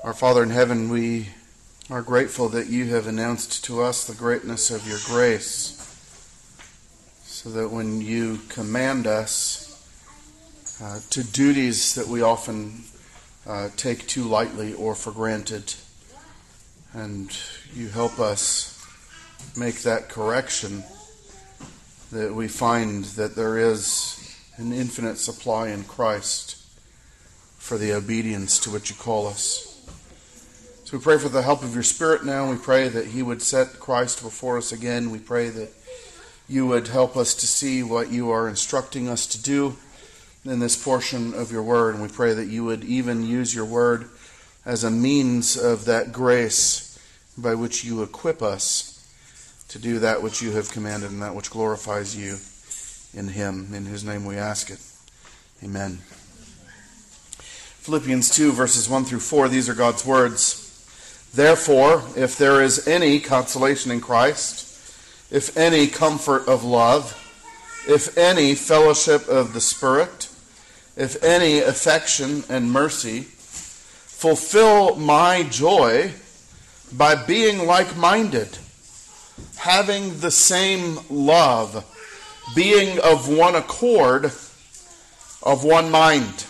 Our Father in heaven, we are grateful that you have announced to us the greatness of your grace, so that when you command us to duties that we often take too lightly or for granted, and you help us make that correction, that we find that there is an infinite supply in Christ for the obedience to which you call us. So we pray for the help of your Spirit now. We pray that he would set Christ before us again. We pray that you would help us to see what you are instructing us to do in this portion of your word. And we pray that you would even use your word as a means of that grace by which you equip us to do that which you have commanded and that which glorifies you in him. In whose name we ask it. Amen. Philippians 2, verses 1 through 4, these are God's words. Therefore, if there is any consolation in Christ, if any comfort of love, if any fellowship of the Spirit, if any affection and mercy, fulfill my joy by being like-minded, having the same love, being of one accord, of one mind.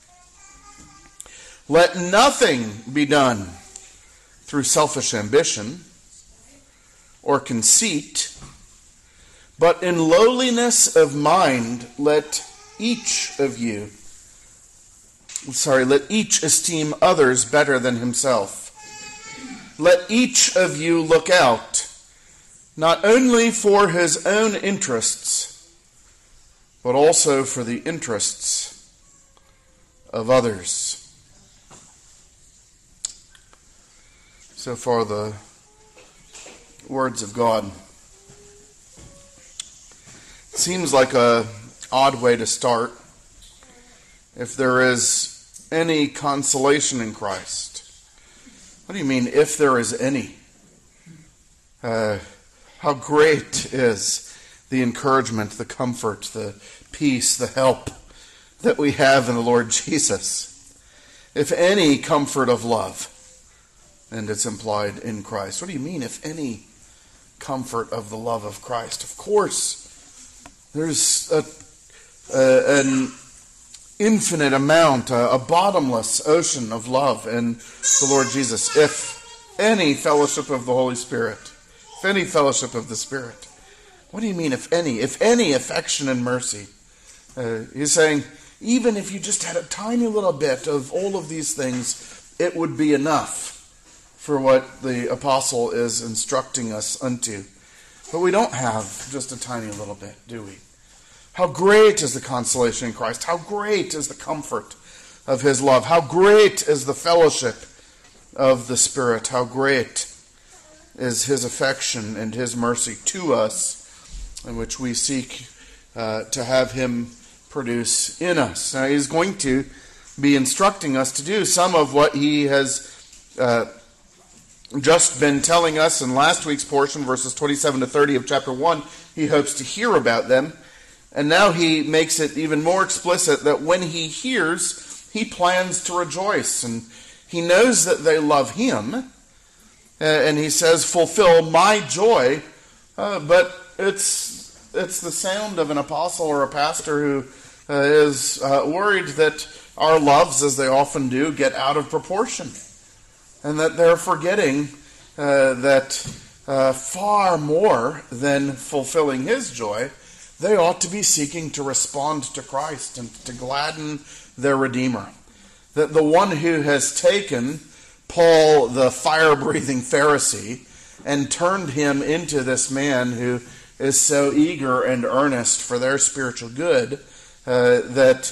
Let nothing be done through selfish ambition or conceit, but in lowliness of mind let each esteem others better than himself. Let each of you look out, not only for his own interests, but also for the interests of others. So far, the words of God. It seems like an odd way to start. If there is any consolation in Christ. What do you mean, if there is any? How great is the encouragement, the comfort, the peace, the help that we have in the Lord Jesus. If any comfort of love, and it's implied in Christ. What do you mean, if any comfort of the love of Christ? Of course, there's an infinite amount, a bottomless ocean of love in the Lord Jesus. If any fellowship of the Holy Spirit, if any fellowship of the Spirit. What do you mean, if any? If any affection and mercy. He's saying, even if you just had a tiny little bit of all of these things, it would be enough for what the apostle is instructing us unto. But we don't have just a tiny little bit, do we? How great is the consolation in Christ. How great is the comfort of his love. How great is the fellowship of the Spirit. How great is his affection and his mercy to us, in which we seek to have him produce in us. Now, he's going to be instructing us to do some of what he has just been telling us in last week's portion, verses 27 to 30 of chapter 1. He hopes to hear about them. And now he makes it even more explicit that when he hears, he plans to rejoice. And he knows that they love him. And he says, fulfill my joy. But it's the sound of an apostle or a pastor who is worried that our loves, as they often do, get out of proportion. And that they're forgetting that far more than fulfilling his joy, they ought to be seeking to respond to Christ and to gladden their Redeemer. That the one who has taken Paul, the fire-breathing Pharisee, and turned him into this man who is so eager and earnest for their spiritual good, that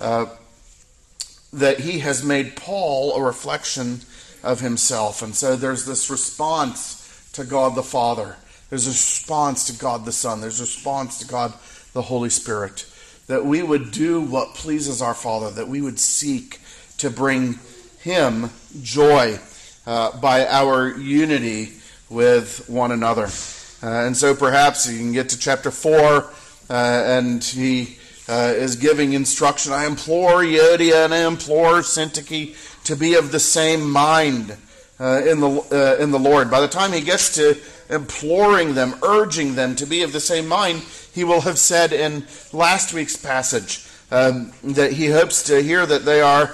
he has made Paul a reflection of himself. And so there's this response to God the Father. There's a response to God the Son. There's a response to God the Holy Spirit. That we would do what pleases our Father. That we would seek to bring him joy by our unity with one another. And so perhaps you can get to chapter 4 and he is giving instruction. I implore Euodia and I implore Syntyche to be of the same mind in the Lord. By the time he gets to imploring them, urging them to be of the same mind, he will have said in last week's passage that he hopes to hear that they are,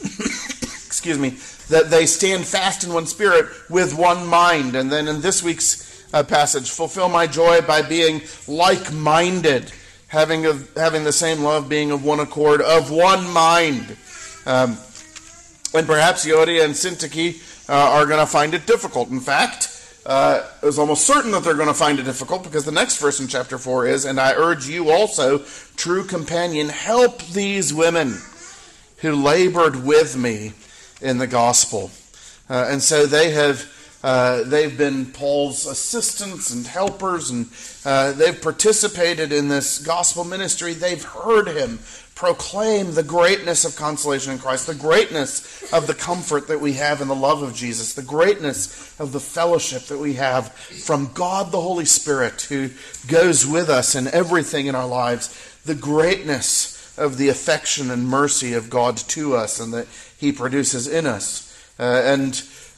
that they stand fast in one spirit with one mind. And then in this week's passage, fulfill my joy by being like-minded, having the same love, being of one accord, of one mind. And perhaps Euodia and Syntyche are going to find it difficult. In fact, it was almost certain that they're going to find it difficult, because the next verse in chapter 4 is, and I urge you also, true companion, help these women who labored with me in the gospel. And so they've been Paul's assistants and helpers, and they've participated in this gospel ministry. They've heard him proclaim the greatness of consolation in Christ, the greatness of the comfort that we have in the love of Jesus, the greatness of the fellowship that we have from God the Holy Spirit, who goes with us in everything in our lives, the greatness of the affection and mercy of God to us and that he produces in us. And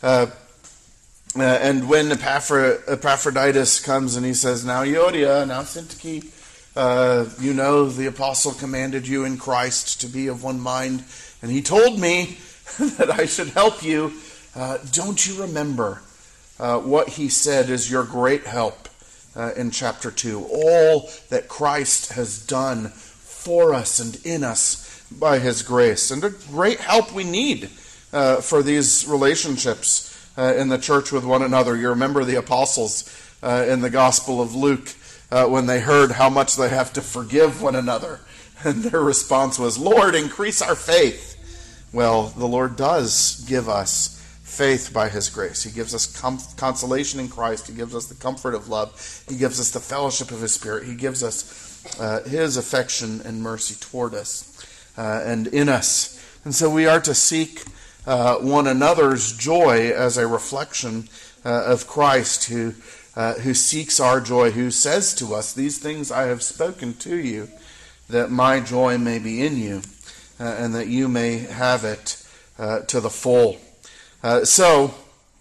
when Epaphroditus comes and he says, now Euodia, now Syntyche, you know the apostle commanded you in Christ to be of one mind, and he told me that I should help you. Don't you remember what he said is your great help in chapter 2? All that Christ has done for us and in us by his grace. And a great help we need for these relationships in the church with one another. You remember the apostles in the Gospel of Luke when they heard how much they have to forgive one another. And their response was, Lord, increase our faith. Well, the Lord does give us faith by his grace. He gives us consolation in Christ. He gives us the comfort of love. He gives us the fellowship of his Spirit. He gives us his affection and mercy toward us and in us. And so we are to seek one another's joy as a reflection of Christ, who seeks our joy, who says to us, these things I have spoken to you, that my joy may be in you, and that you may have it to the full. So,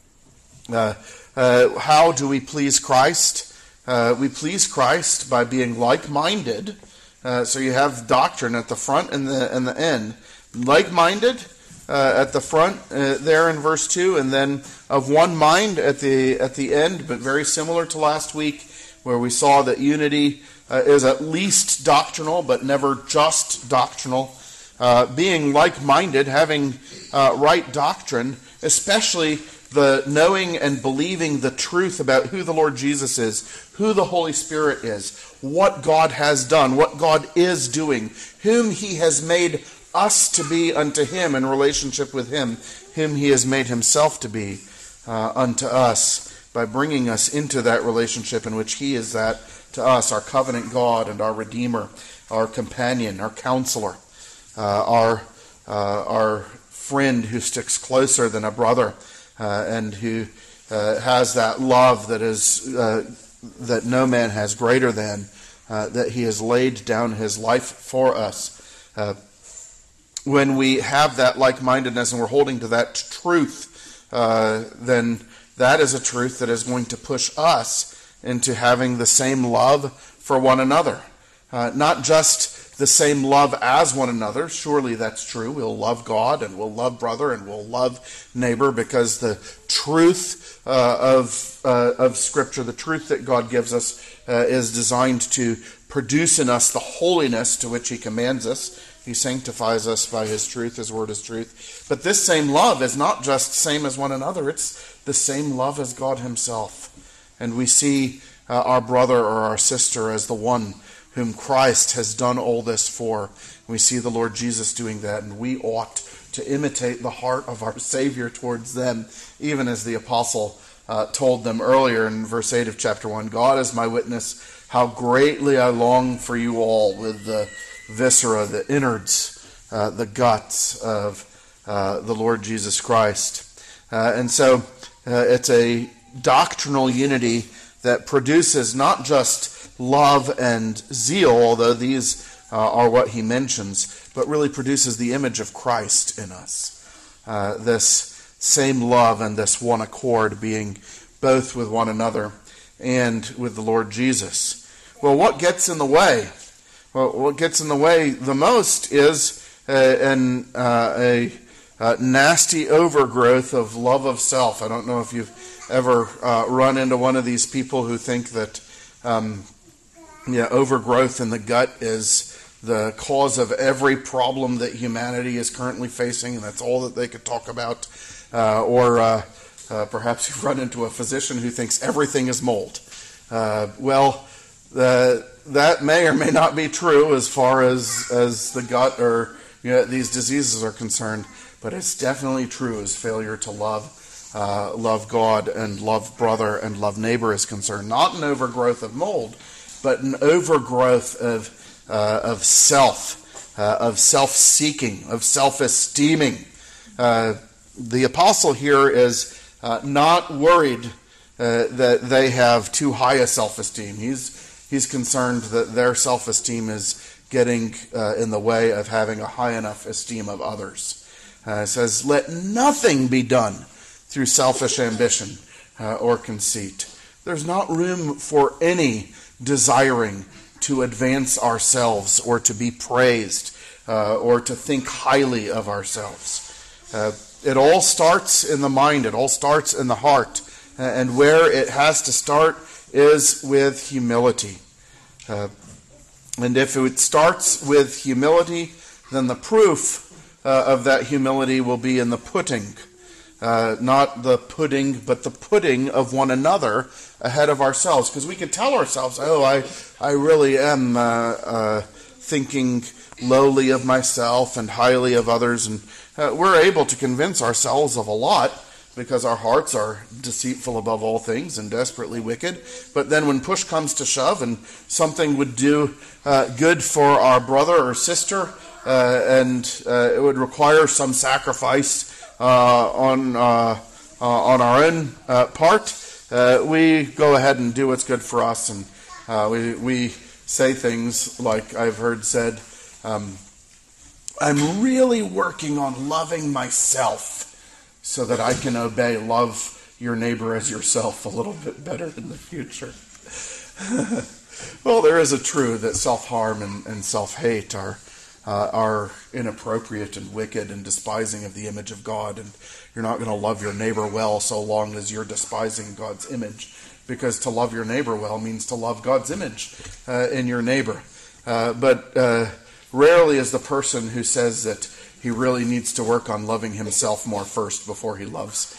how do we please Christ? We please Christ by being like-minded. So you have doctrine at the front and the end. Like-minded at the front there in verse 2, and then of one mind at the end, but very similar to last week, where we saw that unity is at least doctrinal, but never just doctrinal. Being like-minded, having right doctrine, especially the knowing and believing the truth about who the Lord Jesus is, who the Holy Spirit is, what God has done, what God is doing, whom he has made us to be unto him in relationship with him, whom he has made himself to be unto us by bringing us into that relationship in which he is that to us, our covenant God and our Redeemer, our companion, our counselor, our friend who sticks closer than a brother, and who has that love that is that no man has greater than, that he has laid down his life for us. When we have that like-mindedness and we're holding to that truth, then that is a truth that is going to push us into having the same love for one another. Not just the same love as one another. Surely that's true. We'll love God and we'll love brother and we'll love neighbor, because the truth of Scripture, the truth that God gives us, is designed to produce in us the holiness to which he commands us. He sanctifies us by his truth. His word is truth. But this same love is not just same as one another. It's the same love as God himself. And we see our brother or our sister as the one whom Christ has done all this for. We see the Lord Jesus doing that, and we ought to imitate the heart of our Savior towards them, even as the apostle told them earlier in verse 8 of chapter 1, God is my witness, how greatly I long for you all, with the viscera, the innards, the guts of the Lord Jesus Christ. And so it's a doctrinal unity that produces not just love and zeal, although these are what he mentions, but really produces the image of Christ in us. This same love and this one accord being both with one another and with the Lord Jesus. Well, what gets in the way? Well, what gets in the way the most is a nasty overgrowth of love of self. I don't know if you've ever run into one of these people who think that overgrowth in the gut is the cause of every problem that humanity is currently facing, and that's all that they could talk about. Or perhaps you've run into a physician who thinks everything is mold. That may or may not be true as far as the gut or these diseases are concerned, but it's definitely true as failure to love God and love brother and love neighbor is concerned. Not an overgrowth of mold, but an overgrowth of self, of self-seeking, of self-esteeming. The apostle here is not worried that they have too high a self-esteem. He's concerned that their self-esteem is getting in the way of having a high enough esteem of others. It says, let nothing be done through selfish ambition or conceit. There's not room for any desiring to advance ourselves or to be praised or to think highly of ourselves. It all starts in the mind. It all starts in the heart. And where it has to start is with humility. And if it starts with humility, then the proof of that humility will be in the putting. Not the pudding, but the putting of one another ahead of ourselves. Because we can tell ourselves, I really am thinking lowly of myself and highly of others. And we're able to convince ourselves of a lot because our hearts are deceitful above all things and desperately wicked. But then when push comes to shove and something would do good for our brother or sister, and it would require some sacrifice on our own part, we go ahead and do what's good for us, and we say things like I've heard said, I'm really working on loving myself so that I can love your neighbor as yourself a little bit better in the future. Well, there is a truth that self-harm and self-hate are inappropriate and wicked and despising of the image of God, and you're not going to love your neighbor well so long as you're despising God's image, because to love your neighbor well means to love God's image in your neighbor. But rarely is the person who says that he really needs to work on loving himself more first before he loves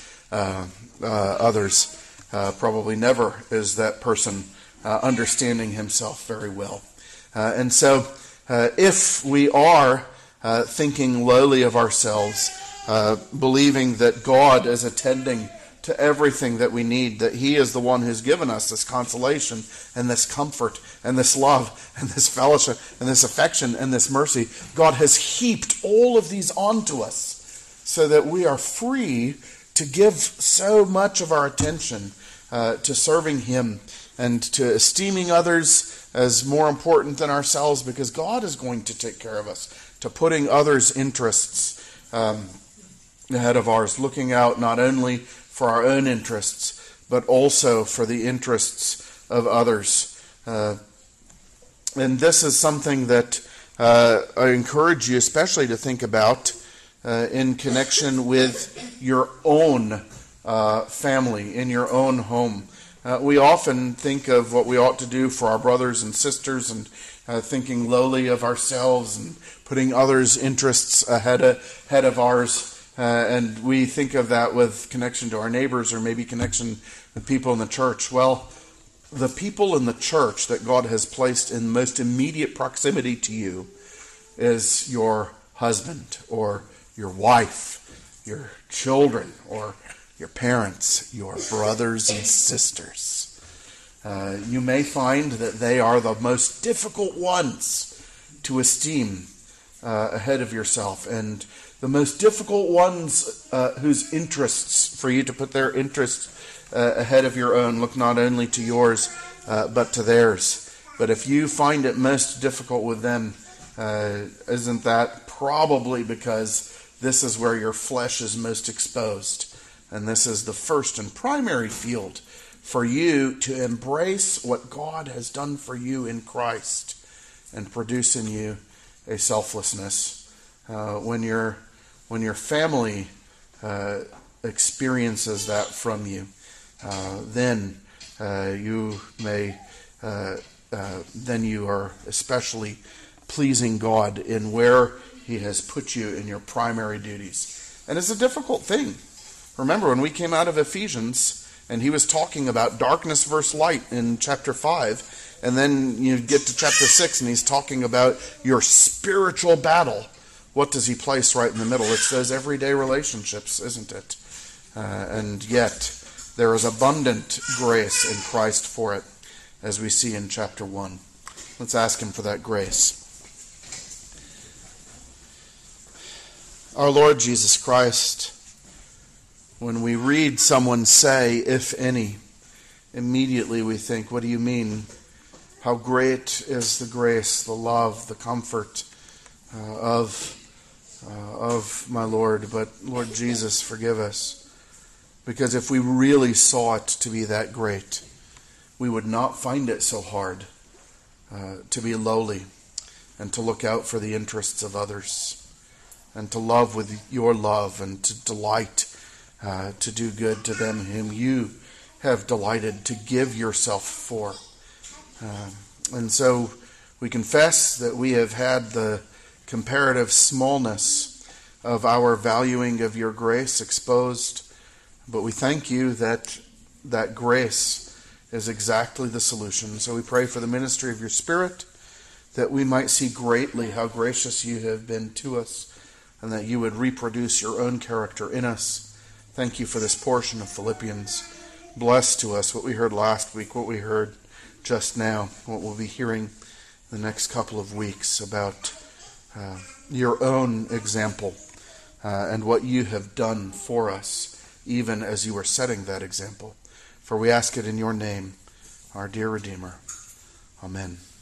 others. Probably never is that person understanding himself very well. And so if we are thinking lowly of ourselves, believing that God is attending to everything that we need, that He is the one who's given us this consolation and this comfort and this love and this fellowship and this affection and this mercy, God has heaped all of these onto us so that we are free to give so much of our attention to serving Him and to esteeming others as more important than ourselves, because God is going to take care of us, to putting others' interests ahead of ours, looking out not only for our own interests, but also for the interests of others. And this is something that I encourage you especially to think about in connection with your own family, in your own home. We often think of what we ought to do for our brothers and sisters, and thinking lowly of ourselves and putting others' interests ahead of ours. And we think of that with connection to our neighbors, or maybe connection with people in the church. Well, the people in the church that God has placed in most immediate proximity to you is your husband, or your wife, your children, or your parents, your brothers and sisters. You may find that they are the most difficult ones to esteem ahead of yourself, and the most difficult ones whose interests, for you to put their interests ahead of your own, look not only to yours but to theirs. But if you find it most difficult with them, Isn't that probably because this is where your flesh is most exposed? And this is the first and primary field for you to embrace what God has done for you in Christ and produce in you a selflessness. When your family experiences that from you, then you are especially pleasing God in where He has put you in your primary duties. And it's a difficult thing. Remember, when we came out of Ephesians, and he was talking about darkness versus light in chapter 5, and then you get to chapter 6, and he's talking about your spiritual battle. What does he place right in the middle? It's those everyday relationships, isn't it? And yet, there is abundant grace in Christ for it, as we see in chapter 1. Let's ask him for that grace. Our Lord Jesus Christ, when we read someone say, if any, immediately we think, what do you mean? How great is the grace, the love, the comfort of my Lord. But Lord Jesus, forgive us. Because if we really saw it to be that great, we would not find it so hard to be lowly and to look out for the interests of others and to love with your love and to delight to do good to them whom you have delighted to give yourself for. And so we confess that we have had the comparative smallness of our valuing of your grace exposed, but we thank you that that grace is exactly the solution. So we pray for the ministry of your Spirit, that we might see greatly how gracious you have been to us, and that you would reproduce your own character in us. Thank you for this portion of Philippians. Bless to us what we heard last week, what we heard just now, what we'll be hearing the next couple of weeks about your own example and what you have done for us, even as you were setting that example. For we ask it in your name, our dear Redeemer. Amen.